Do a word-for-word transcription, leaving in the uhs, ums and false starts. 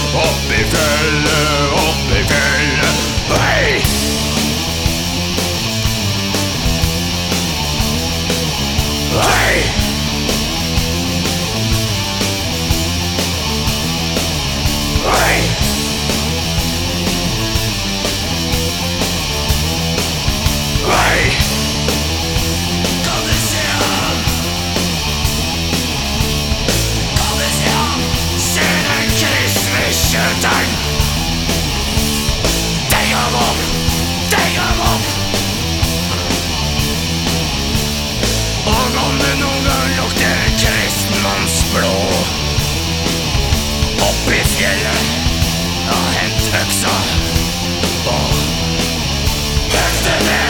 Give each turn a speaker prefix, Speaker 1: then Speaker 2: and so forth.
Speaker 1: opp i fjellet, opp i fjellet. Hei! Hei! Hei! Hei! Kan du se han? Kan du se han? Se den kristne kjøteren! Deg ham opp! Deg ham opp! Og om det noen gang lukter kristenmannsblod opp i fjellet, ja, hent øksa og høgte ned.